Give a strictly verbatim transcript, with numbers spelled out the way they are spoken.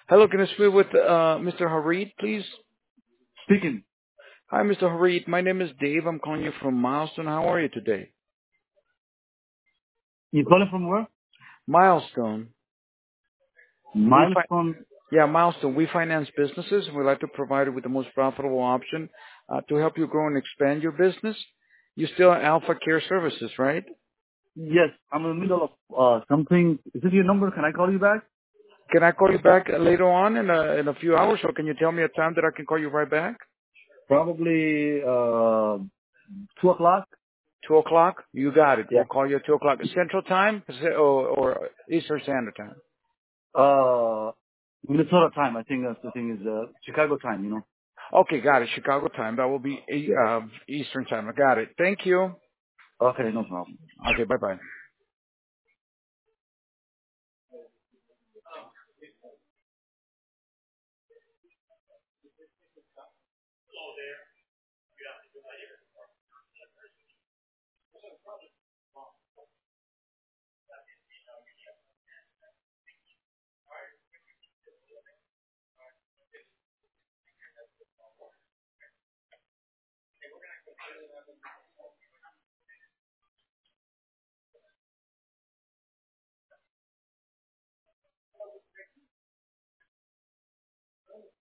Hello, can I speak with uh, Mister Harid, please? Speaking. Hi, Mister Harid. My name is Dave. I'm calling you from Milestone. How are you today? You calling from where? Milestone. We fi- Milestone. yeah, Milestone. We finance businesses, and we like to provide you with the most profitable option uh, to help you grow and expand your business. You still have Alpha Care Services, right? Yes, I'm in the middle of uh, something. Is this your number? Can I call you back? Can I call you back later on in a, in a few hours, or can you tell me a time that I can call you right back? Probably uh, two o'clock. Two o'clock? You got it. Yeah. We'll call you at two o'clock Central Time or, or Eastern Standard Time. Uh, Minnesota time. I think that's the thing is uh, Chicago time. You know. Okay, got it. Chicago time. That will be Yeah. uh, Eastern time. I got it. Thank you. Okay, no problem. Okay, bye-bye.